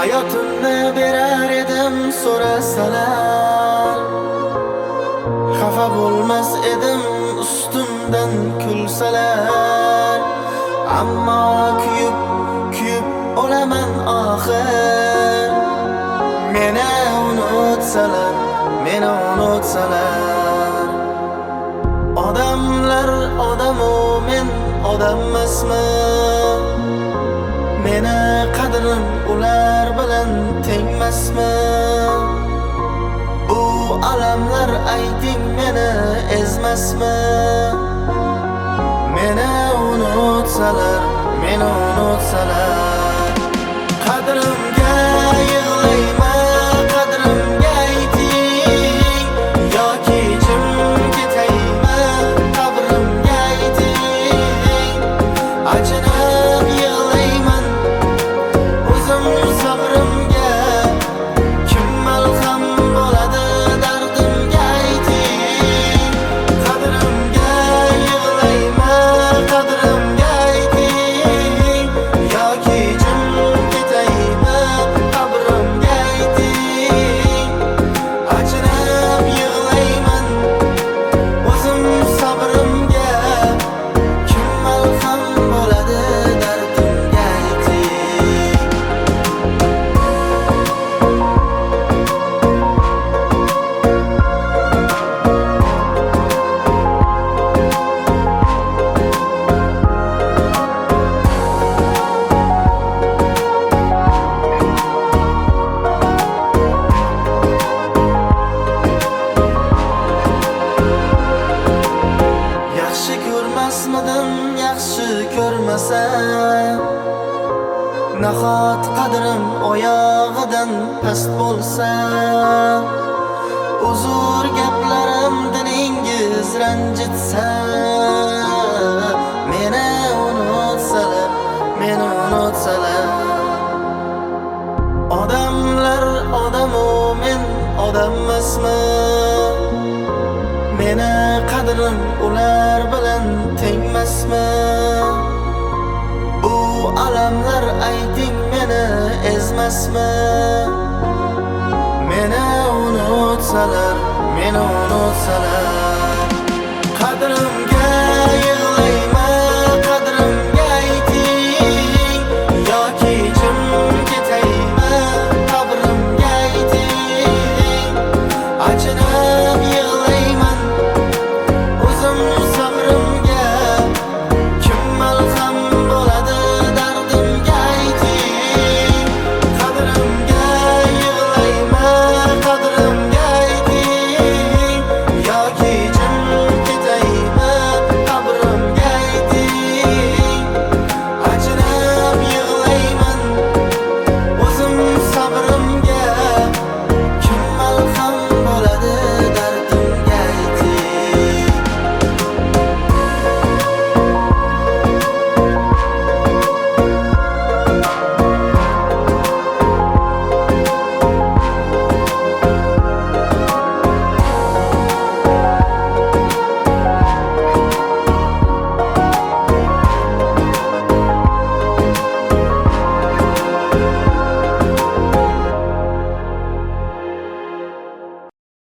Hayotimni berar edim so'rasalar, xafa bo'lmas edim ustimdan kulsalar. Ammo kuyib o'laman oxir. Meni unutsalar, meni unutsalar. Odamlar odamu men odam emasman. Meni qadrim ular bilan tengmasmi? Bu alamlar ayting meni ezmasmi? Meni unutsalar, meni unutsalar. Qadrimga yig'layman, qadrimga ayting, yoki jim ketayman, qabrimga ayting. Achinib yig'layman o'zim sabrimga, kim malham bo'ladi dardimga ayting. Qadrimga yig'layman, qadrimga ayting, yoki jim ketayman, qabrimga ayting. Achinib yig'layman o'zim sabrimga, kim malham bo'ladi dardimga ayting. Yaxshi ko'rmasmidim, yaxshi ko'rmasam, nahot qadrim oyog'idan past bo'lsa, uzr gaplarim dilingiz ranjitsa, meni unutsalar, meni unutsalar. Odamlar odamu men odam emasman. Meni qadrim ular bilan tengmasmi? Bu alamlar ayting meni ezmasmi? Meni unutsalar, meni unutsalar.